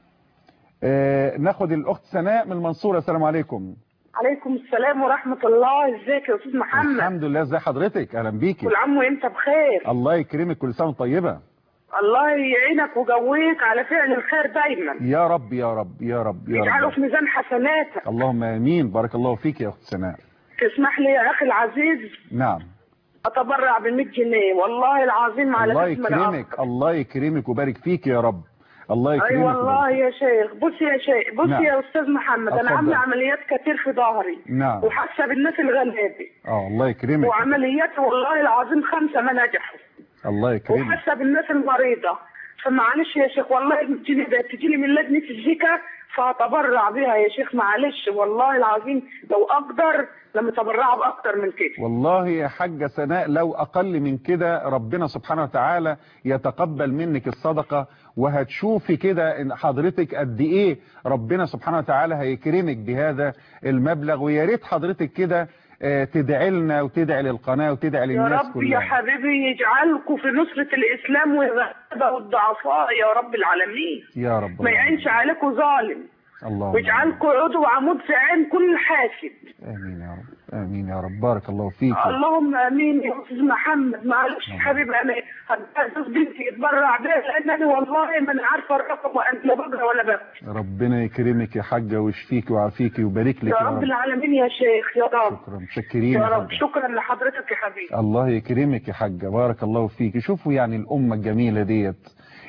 آه ناخد الأخت سناء من المنصورة. السلام عليكم. عليكم السلام ورحمة الله. ازيك يا أستاذ محمد؟ الحمد لله. ازي حضرتك؟ أهلا بيكي. كل عام وانت بخير. الله يكرمك. كل سنة طيبة. الله يعينك ويقويك على فعل الخير دايما يا رب يا رب يا رب يا رب يجعله في ميزان حسناتك. اللهم امين. بارك الله فيك يا اخت سناء. تسمح لي يا اخي العزيز نعم اتبرع ب مية جنيه والله العظيم على الله اسم يكرمك الأب. الله يكرمك وبارك فيك يا رب. الله يكرمك. اي أيوة والله يا شيخ. بص يا شيخ بص نعم. يا استاذ محمد انا أتفضل. عامله عمليات كتير في ظهري. نعم. وحاسه بالناس الغلابه. اه الله يكرمك. وعمليات والله العظيم خمسه ما نجحوا. الله يكرمك. وحاسه بالناس المريضه. فمعلش يا شيخ والله بتجيلي بتجيلي من لجنه الزكاه فهتبرع بها يا شيخ. معلش والله العظيم لو اقدر لما تبرع باكتر من كده. والله يا حاجة سناء لو اقل من كده ربنا سبحانه وتعالى يتقبل منك الصدقة، وهتشوفي كده ان حضرتك قد ايه ربنا سبحانه وتعالى هيكرمك بهذا المبلغ. ويا ريت حضرتك كده تدعي لنا وتدعي للقناة وتدعي للناس كلها. يا رب كلها. يا حبيبي يجعلكم في نصرة الإسلام والغلبة والضعفاء يا رب العالمين. يا رب. ما يعينش عليكم ظالم. اللهم ويجعلكم عضو وعمود في عين كل حاسد. امين يا رب. امين يا رب. بارك الله فيك. اللهم امين يا استاذ محمد. معلش يا حبيبي انا هتجوز بنتي يتبرع بيها لان انا والله ما انا عارفه الرقم وانا لا بقرا ولا بكتب. ربنا يكرمك يا حاجه ويشفيك ويعافيك ويبارك لك يا رب العالمين يا شيخ يا رب. شكرا متشكرين يا رب. شكرا لحضرتك يا حبيبي. الله يكرمك يا حاجه. بارك الله فيك. شوفوا يعني الامه الجميله ديت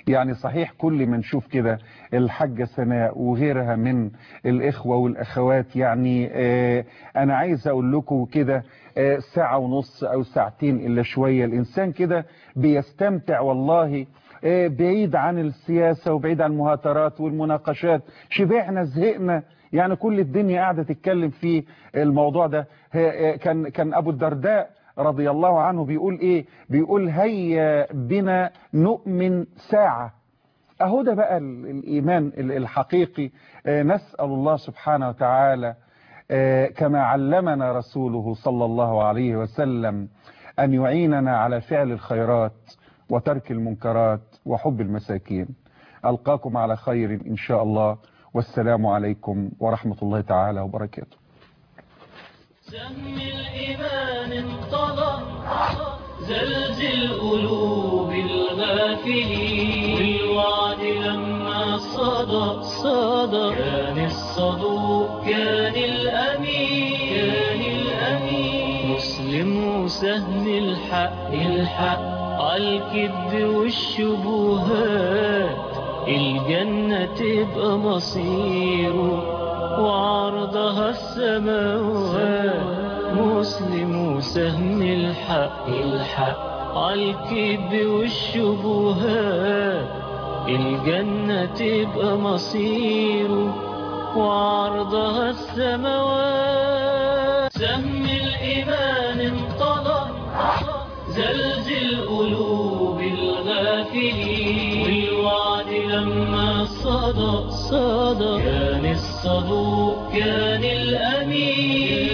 يعني صحيح كل ما نشوف كده الحاجة سناء وغيرها من الإخوة والأخوات، يعني آه أنا عايز أقول لكم كده آه ساعة ونص أو ساعتين إلا شوية الإنسان كده بيستمتع والله، آه بعيد عن السياسة وبعيد عن المهاترات والمناقشات. شبعنا زهقنا، يعني كل الدنيا قاعدة تتكلم في الموضوع ده. كان كان أبو الدرداء رضي الله عنه بيقول إيه؟ بيقول هيا بنا نؤمن ساعة. أهو ده بقى الإيمان الحقيقي. نسأل الله سبحانه وتعالى كما علمنا رسوله صلى الله عليه وسلم أن يعيننا على فعل الخيرات وترك المنكرات وحب المساكين. ألقاكم على خير إن شاء الله، والسلام عليكم ورحمة الله تعالى وبركاته. سهم الإيمان انطلق زلزل قلوب الغافلين، والوعد لما صدى صدى كان الصدوق كان الأمين كان الأمين. مسلم وسهم الحق الحق عالكذب والشبهات، الجنة تبقى مصيره وعرضها السماوات. مسلم وسهم الحق الحق عالكذب والشبهات، الجنة تبقى مصيره وعرضها السماوات. سهم الإيمان انطلق زلزل قلوب الغافلين، والوعد لما صدى صدى كان الصدوق كان الأمين.